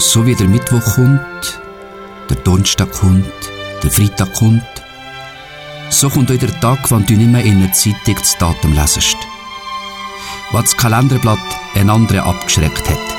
So wie der Mittwoch kommt, der Donnerstag kommt, der Freitag kommt, so kommt auch der Tag, wenn du nicht mehr in der Zeitung das Datum lesest. Was das Kalenderblatt einen anderen abgeschreckt hat.